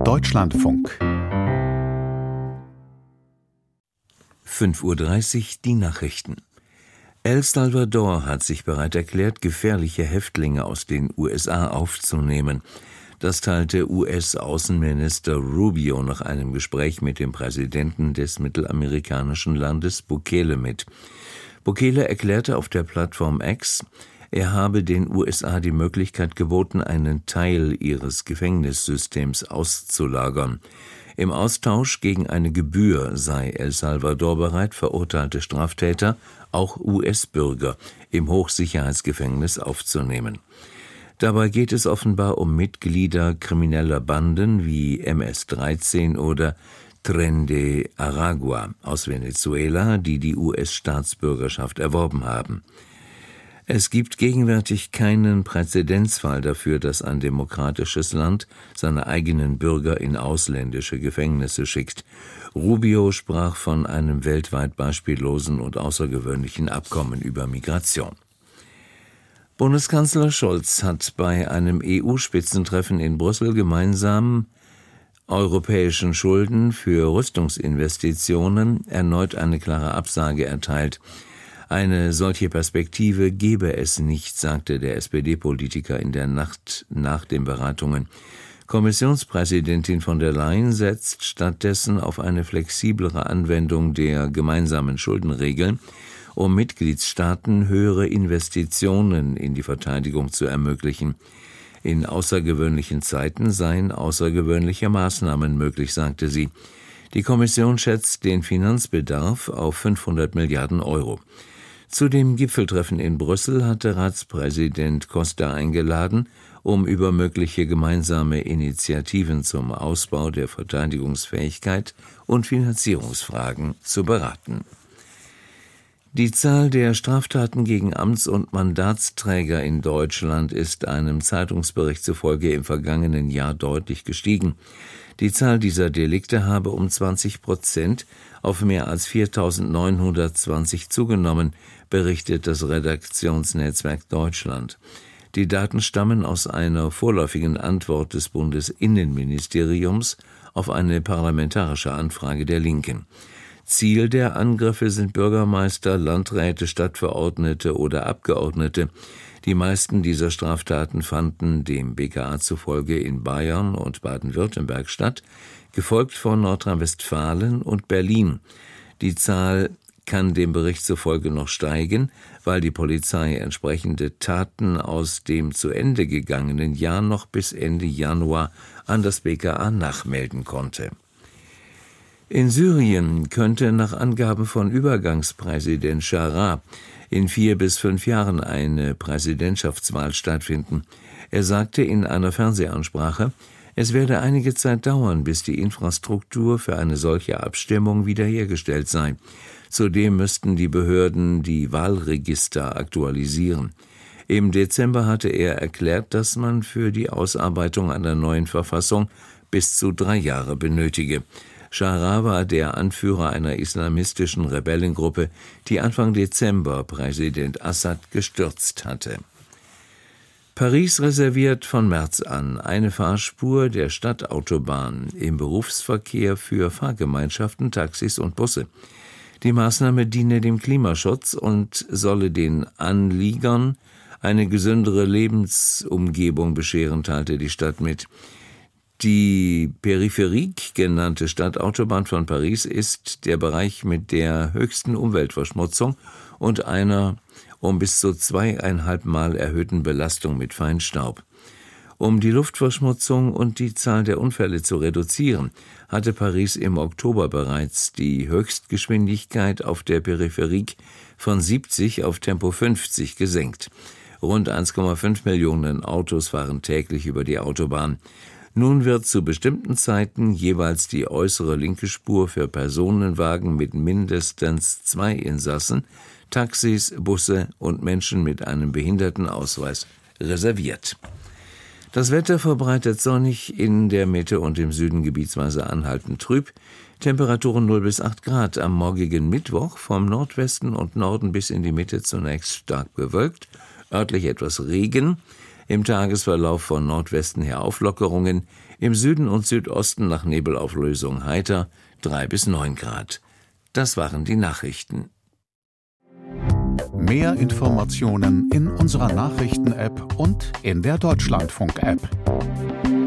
Deutschlandfunk 5:30 Uhr die Nachrichten. El Salvador hat sich bereit erklärt, gefährliche Häftlinge aus den USA aufzunehmen. Das teilte US-Außenminister Rubio nach einem Gespräch mit dem Präsidenten des mittelamerikanischen Landes Bukele mit. Bukele erklärte auf der Plattform X, er habe den USA die Möglichkeit geboten, einen Teil ihres Gefängnissystems auszulagern. Im Austausch gegen eine Gebühr sei El Salvador bereit, verurteilte Straftäter, auch US-Bürger, im Hochsicherheitsgefängnis aufzunehmen. Dabei geht es offenbar um Mitglieder krimineller Banden wie MS-13 oder Tren de Aragua aus Venezuela, die die US-Staatsbürgerschaft erworben haben. Es gibt gegenwärtig keinen Präzedenzfall dafür, dass ein demokratisches Land seine eigenen Bürger in ausländische Gefängnisse schickt. Rubio sprach von einem weltweit beispiellosen und außergewöhnlichen Abkommen über Migration. Bundeskanzler Scholz hat bei einem EU-Spitzentreffen in Brüssel gemeinsam europäischen Schulden für Rüstungsinvestitionen erneut eine klare Absage erteilt. Eine solche Perspektive gebe es nicht, sagte der SPD-Politiker in der Nacht nach den Beratungen. Kommissionspräsidentin von der Leyen setzt stattdessen auf eine flexiblere Anwendung der gemeinsamen Schuldenregeln, um Mitgliedstaaten höhere Investitionen in die Verteidigung zu ermöglichen. In außergewöhnlichen Zeiten seien außergewöhnliche Maßnahmen möglich, sagte sie. Die Kommission schätzt den Finanzbedarf auf 500 Milliarden Euro. Zu dem Gipfeltreffen in Brüssel hatte Ratspräsident Costa eingeladen, um über mögliche gemeinsame Initiativen zum Ausbau der Verteidigungsfähigkeit und Finanzierungsfragen zu beraten. Die Zahl der Straftaten gegen Amts- und Mandatsträger in Deutschland ist einem Zeitungsbericht zufolge im vergangenen Jahr deutlich gestiegen. Die Zahl dieser Delikte habe um 20% auf mehr als 4.920 zugenommen, berichtet das Redaktionsnetzwerk Deutschland. Die Daten stammen aus einer vorläufigen Antwort des Bundesinnenministeriums auf eine parlamentarische Anfrage der Linken. Ziel der Angriffe sind Bürgermeister, Landräte, Stadtverordnete oder Abgeordnete. Die meisten dieser Straftaten fanden dem BKA zufolge in Bayern und Baden-Württemberg statt, gefolgt von Nordrhein-Westfalen und Berlin. Die Zahl kann dem Bericht zufolge noch steigen, weil die Polizei entsprechende Taten aus dem zu Ende gegangenen Jahr noch bis Ende Januar an das BKA nachmelden konnte. In Syrien könnte nach Angaben von Übergangspräsident Jarrah in 4 bis 5 Jahren eine Präsidentschaftswahl stattfinden. Er sagte in einer Fernsehansprache, es werde einige Zeit dauern, bis die Infrastruktur für eine solche Abstimmung wiederhergestellt sei. Zudem müssten die Behörden die Wahlregister aktualisieren. Im Dezember hatte er erklärt, dass man für die Ausarbeitung einer neuen Verfassung bis zu 3 Jahre benötige. Jarrah war der Anführer einer islamistischen Rebellengruppe, die Anfang Dezember Präsident Assad gestürzt hatte. Paris reserviert von März an eine Fahrspur der Stadtautobahn im Berufsverkehr für Fahrgemeinschaften, Taxis und Busse. Die Maßnahme diene dem Klimaschutz und solle den Anliegern eine gesündere Lebensumgebung bescheren, teilte die Stadt mit. Die Peripherik genannte Stadtautobahn von Paris ist der Bereich mit der höchsten Umweltverschmutzung und einer um bis zu 2,5 Mal erhöhten Belastung mit Feinstaub. Um die Luftverschmutzung und die Zahl der Unfälle zu reduzieren, hatte Paris im Oktober bereits die Höchstgeschwindigkeit auf der Peripherik von 70 auf Tempo 50 gesenkt. Rund 1,5 Millionen Autos fahren täglich über die Autobahn. Nun wird zu bestimmten Zeiten jeweils die äußere linke Spur für Personenwagen mit mindestens 2 Insassen, Taxis, Busse und Menschen mit einem Behindertenausweis reserviert. Das Wetter verbreitet sonnig, in der Mitte und im Süden gebietsweise anhaltend trüb. Temperaturen 0 bis 8 Grad am morgigen Mittwoch, vom Nordwesten und Norden bis in die Mitte zunächst stark bewölkt, örtlich etwas Regen. Im Tagesverlauf von Nordwesten her Auflockerungen, im Süden und Südosten nach Nebelauflösung heiter, 3 bis 9 Grad. Das waren die Nachrichten. Mehr Informationen in unserer Nachrichten-App und in der Deutschlandfunk-App.